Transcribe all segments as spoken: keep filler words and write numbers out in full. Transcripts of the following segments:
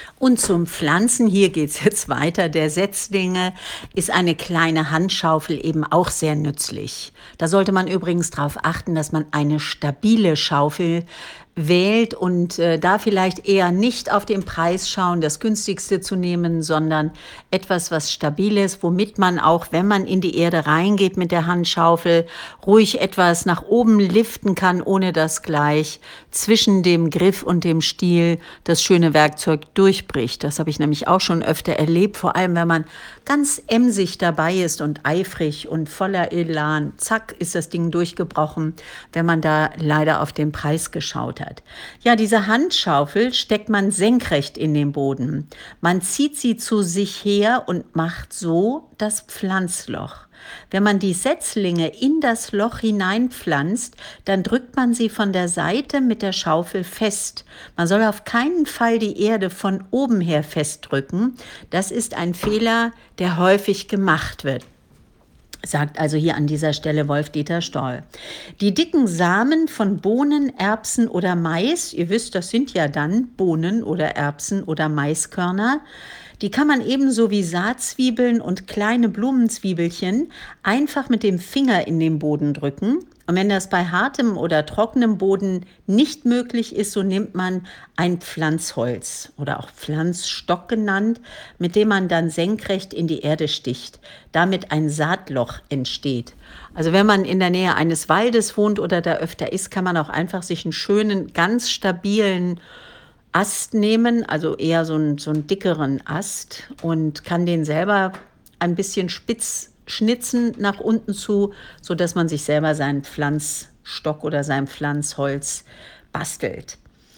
Und zum Pflanzen, hier geht's jetzt weiter, der Setzlinge, ist eine kleine Handschaufel eben auch sehr nützlich. Da sollte man übrigens darauf achten, dass man eine stabile Schaufel wählt und äh, da vielleicht eher nicht auf den Preis schauen, das günstigste zu nehmen, sondern etwas, was stabil ist, womit man auch, wenn man in die Erde reingeht mit der Handschaufel, ruhig etwas nach oben liften kann, ohne dass gleich zwischen dem Griff und dem Stiel das schöne Werkzeug durchbricht. Das habe ich nämlich auch schon öfter erlebt, vor allem wenn man ganz emsig dabei ist und eifrig und voller Elan. Zack, ist das Ding durchgebrochen, wenn man da leider auf den Preis geschaut hat. Ja, diese Handschaufel steckt man senkrecht in den Boden. Man zieht sie zu sich her und macht so das Pflanzloch. Wenn man die Setzlinge in das Loch hineinpflanzt, dann drückt man sie von der Seite mit der Schaufel fest. Man soll auf keinen Fall die Erde von oben her festdrücken. Das ist ein Fehler, der häufig gemacht wird, sagt also hier an dieser Stelle Wolf-Dieter Stoll. Die dicken Samen von Bohnen, Erbsen oder Mais, ihr wisst, das sind ja dann Bohnen oder Erbsen oder Maiskörner, die kann man ebenso wie Saatzwiebeln und kleine Blumenzwiebelchen einfach mit dem Finger in den Boden drücken. Und wenn das bei hartem oder trockenem Boden nicht möglich ist, so nimmt man ein Pflanzholz oder auch Pflanzstock genannt, mit dem man dann senkrecht in die Erde sticht. Damit ein Saatloch entsteht. Also wenn man in der Nähe eines Waldes wohnt oder da öfter ist, kann man auch einfach sich einen schönen, ganz stabilen Ast nehmen, also eher so einen, so einen dickeren Ast und kann den selber ein bisschen spitz schnitzen nach unten zu, sodass man sich selber seinen Pflanzstock oder sein Pflanzholz bastelt.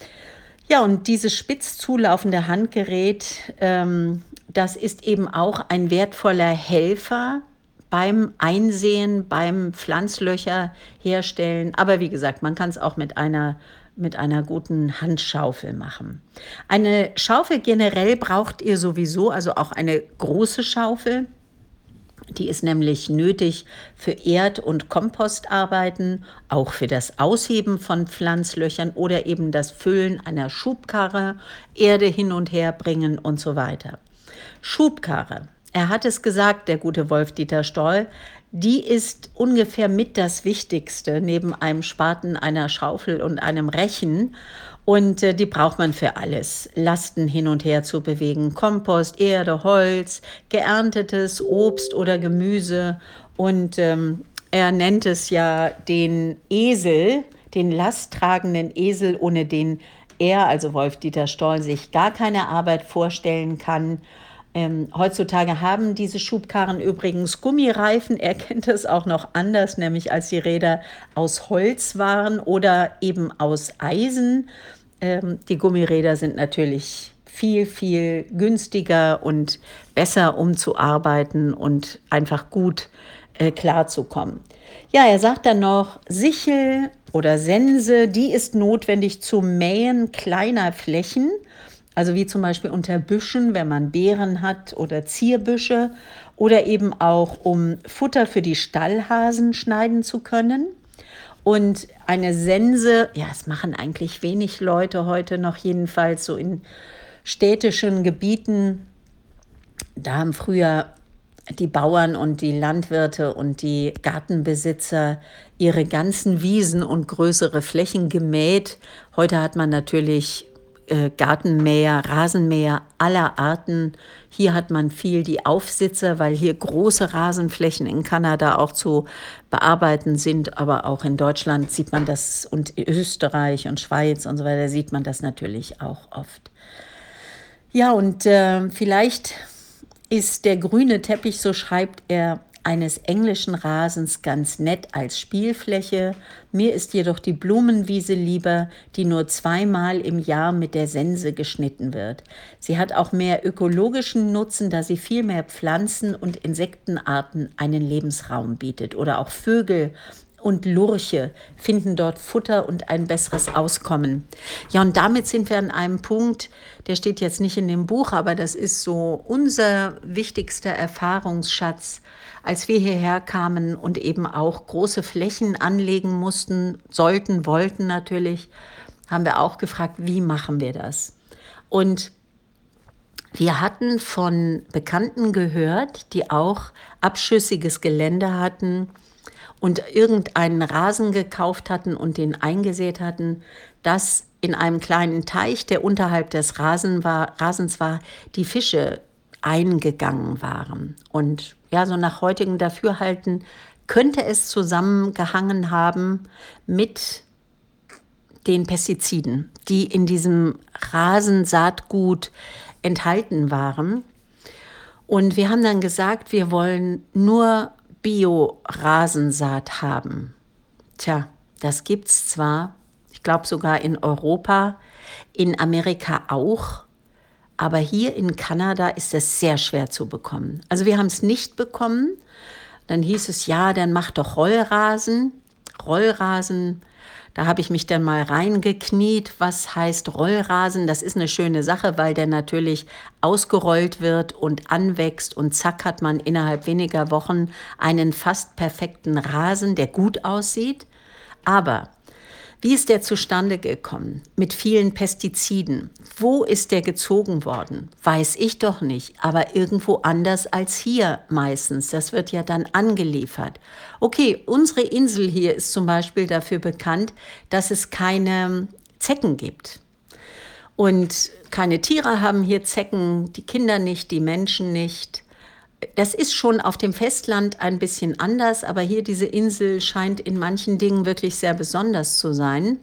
Ja, und dieses spitz zulaufende Handgerät, ähm, das ist eben auch ein wertvoller Helfer beim Einsehen, beim Pflanzlöcher herstellen. Aber wie gesagt, man kann es auch mit einer mit einer guten Handschaufel machen. Eine Schaufel generell braucht ihr sowieso, also auch eine große Schaufel. Die ist nämlich nötig für Erd- und Kompostarbeiten, auch für das Ausheben von Pflanzlöchern oder eben das Füllen einer Schubkarre, Erde hin und her bringen und so weiter. Schubkarre. Er hat es gesagt, der gute Wolf-Dieter Stoll, die ist ungefähr mit das Wichtigste neben einem Spaten, einer Schaufel und einem Rechen. Und äh, die braucht man für alles. Lasten hin und her zu bewegen, Kompost, Erde, Holz, geerntetes Obst oder Gemüse. Und ähm, er nennt es ja den Esel, den lasttragenden Esel, ohne den er, also Wolf-Dieter Stoll, sich gar keine Arbeit vorstellen kann. Ähm, heutzutage haben diese Schubkarren übrigens Gummireifen. Er kennt es auch noch anders, nämlich als die Räder aus Holz waren oder eben aus Eisen. Ähm, die Gummiräder sind natürlich viel, viel günstiger und besser, um zu arbeiten und einfach gut äh, klarzukommen. Ja, er sagt dann noch, Sichel oder Sense, die ist notwendig zum Mähen kleiner Flächen. Also wie zum Beispiel unter Büschen, wenn man Beeren hat oder Zierbüsche oder eben auch um Futter für die Stallhasen schneiden zu können. Und eine Sense, ja, das machen eigentlich wenig Leute heute noch, jedenfalls so in städtischen Gebieten. Da haben früher die Bauern und die Landwirte und die Gartenbesitzer ihre ganzen Wiesen und größere Flächen gemäht. Heute hat man natürlich äh, Gartenmäher, Rasenmäher aller Arten. Hier hat man viel die Aufsitzer, weil hier große Rasenflächen in Kanada auch zu bearbeiten sind. Aber auch in Deutschland sieht man das und Österreich und Schweiz und so weiter sieht man das natürlich auch oft. Ja, und äh, vielleicht ist der grüne Teppich, so schreibt er, eines englischen Rasens ganz nett als Spielfläche. Mir ist jedoch die Blumenwiese lieber, die nur zweimal im Jahr mit der Sense geschnitten wird. Sie hat auch mehr ökologischen Nutzen, da sie viel mehr Pflanzen- und Insektenarten einen Lebensraum bietet. Oder auch Vögel und Lurche finden dort Futter und ein besseres Auskommen. Ja, und damit sind wir an einem Punkt, der steht jetzt nicht in dem Buch, aber das ist so unser wichtigster Erfahrungsschatz, als wir hierher kamen und eben auch große Flächen anlegen mussten, sollten, wollten natürlich, haben wir auch gefragt, wie machen wir das? Und Wir hatten von Bekannten gehört, die auch abschüssiges Gelände hatten und irgendeinen Rasen gekauft hatten und den eingesät hatten, dass in einem kleinen Teich, der unterhalb des Rasen war, Rasens war, die Fische eingegangen waren. Und ja, so nach heutigem Dafürhalten könnte es zusammengehangen haben mit den Pestiziden, die in diesem Rasensaatgut enthalten waren. Und wir haben dann gesagt, wir wollen nur Bio-Rasensaat haben. Tja, das gibt's zwar, ich glaube sogar in Europa, in Amerika auch, aber hier in Kanada ist das sehr schwer zu bekommen. Also wir haben es nicht bekommen. Dann hieß es, ja, dann mach doch Rollrasen. Rollrasen, da habe ich mich dann mal reingekniet. Was heißt Rollrasen? Das ist eine schöne Sache, weil der natürlich ausgerollt wird und anwächst und zack hat man innerhalb weniger Wochen einen fast perfekten Rasen, der gut aussieht. Aber wie ist der zustande gekommen? Mit vielen Pestiziden. Wo ist der gezogen worden? Weiß ich doch nicht, aber irgendwo anders als hier meistens. Das wird ja dann angeliefert. Okay, unsere Insel hier ist zum Beispiel dafür bekannt, dass es keine Zecken gibt. Und keine Tiere haben hier Zecken, die Kinder nicht, die Menschen nicht. Das ist schon auf dem Festland ein bisschen anders, aber hier diese Insel scheint in manchen Dingen wirklich sehr besonders zu sein.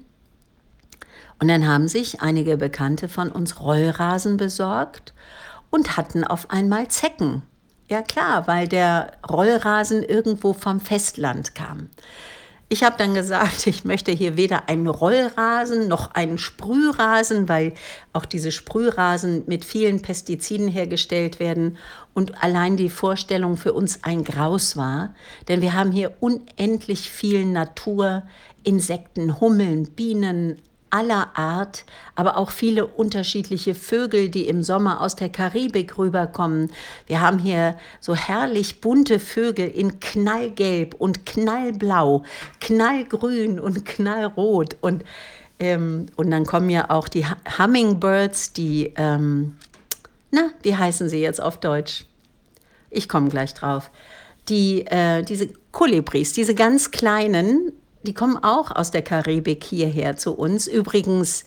Und dann haben sich einige Bekannte von uns Rollrasen besorgt und hatten auf einmal Zecken. Ja klar, weil der Rollrasen irgendwo vom Festland kam. Ich habe dann gesagt, ich möchte hier weder einen Rollrasen noch einen Sprührasen, weil auch diese Sprührasen mit vielen Pestiziden hergestellt werden und allein die Vorstellung für uns ein Graus war. Denn wir haben hier unendlich viel Natur, Insekten, Hummeln, Bienen aller Art, aber auch viele unterschiedliche Vögel, die im Sommer aus der Karibik rüberkommen. Wir haben hier so herrlich bunte Vögel in knallgelb und knallblau, knallgrün und knallrot. Und, ähm, und dann kommen ja auch die Hummingbirds, die, ähm, na, wie heißen sie jetzt auf Deutsch? Ich komme gleich drauf. Die, äh, diese Kolibris, diese ganz kleinen, die kommen auch aus der Karibik hierher zu uns. Übrigens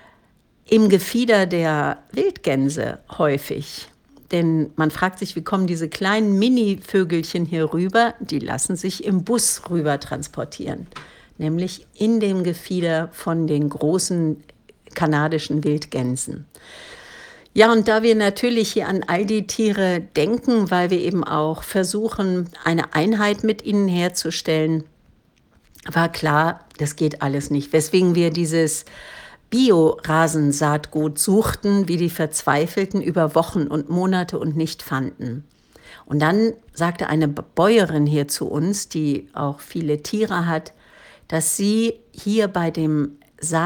im Gefieder der Wildgänse häufig. Denn man fragt sich, wie kommen diese kleinen Mini-Vögelchen hier rüber? Die lassen sich im Bus rüber transportieren. Nämlich in dem Gefieder von den großen kanadischen Wildgänsen. Ja, und da wir natürlich hier an all die Tiere denken, weil wir eben auch versuchen, eine Einheit mit ihnen herzustellen, war klar, das geht alles nicht. Weswegen wir dieses Bio-Rasensaatgut suchten, wie die Verzweifelten, über Wochen und Monate und nicht fanden. Und dann sagte eine Bäuerin hier zu uns, die auch viele Tiere hat, dass sie hier bei dem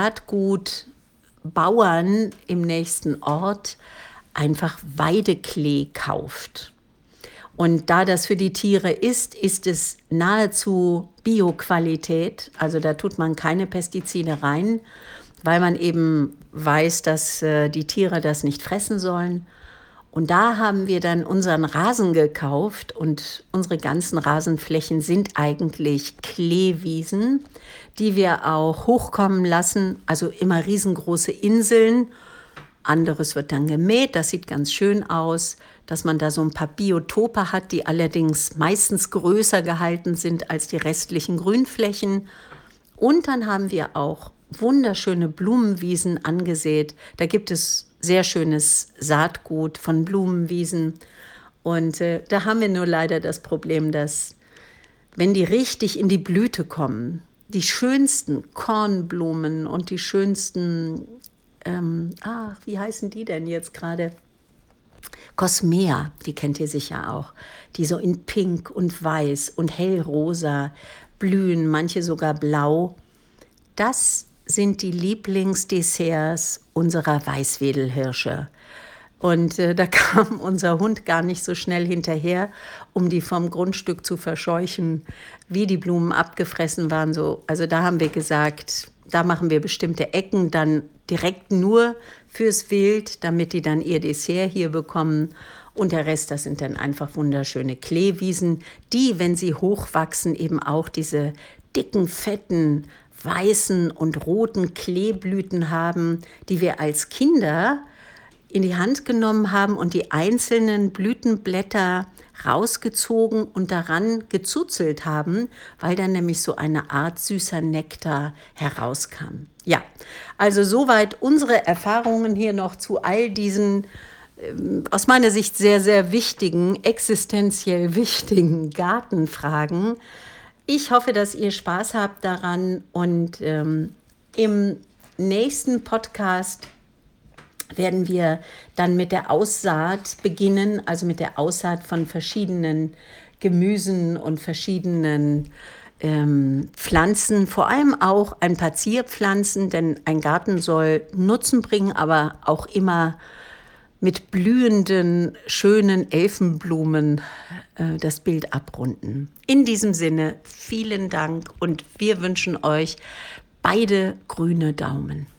Saatgutbauern im nächsten Ort einfach Weideklee kauft. Und da das für die Tiere ist, ist es nahezu Bio-Qualität. Also da tut man keine Pestizide rein, weil man eben weiß, dass äh, die Tiere das nicht fressen sollen. Und da haben wir dann unseren Rasen gekauft und unsere ganzen Rasenflächen sind eigentlich Kleewiesen, die wir auch hochkommen lassen, also immer riesengroße Inseln. Anderes wird dann gemäht, das sieht ganz schön aus, dass man da so ein paar Biotope hat, die allerdings meistens größer gehalten sind als die restlichen Grünflächen. Und dann haben wir auch wunderschöne Blumenwiesen angesät. Da gibt es sehr schönes Saatgut von Blumenwiesen. Und äh, da haben wir nur leider das Problem, dass wenn die richtig in die Blüte kommen, die schönsten Kornblumen und die schönsten, ähm, ach, wie heißen die denn jetzt gerade? Cosmea, die kennt ihr sicher auch, die so in Pink und Weiß und hellrosa blühen, manche sogar blau. Das sind die Lieblingsdesserts unserer Weißwedelhirsche. Und äh, da kam unser Hund gar nicht so schnell hinterher, um die vom Grundstück zu verscheuchen, wie die Blumen abgefressen waren. So. Also da haben wir gesagt, da machen wir bestimmte Ecken dann direkt nur fürs Wild, damit die dann ihr Dessert hier bekommen. Und der Rest, das sind dann einfach wunderschöne Kleewiesen, die, wenn sie hochwachsen, eben auch diese dicken, fetten, weißen und roten Kleeblüten haben, die wir als Kinder in die Hand genommen haben und die einzelnen Blütenblätter rausgezogen und daran gezuzelt haben, weil dann nämlich so eine Art süßer Nektar herauskam. Ja, also soweit unsere Erfahrungen hier noch zu all diesen aus meiner Sicht sehr, sehr wichtigen, existenziell wichtigen Gartenfragen. Ich hoffe, dass ihr Spaß habt daran und ähm, im nächsten Podcast werden wir dann mit der Aussaat beginnen, also mit der Aussaat von verschiedenen Gemüsen und verschiedenen ähm, Pflanzen, vor allem auch ein paar Zierpflanzen, denn ein Garten soll Nutzen bringen, aber auch immer mit blühenden, schönen Elfenblumen äh, das Bild abrunden. In diesem Sinne, vielen Dank und wir wünschen euch beide grüne Daumen.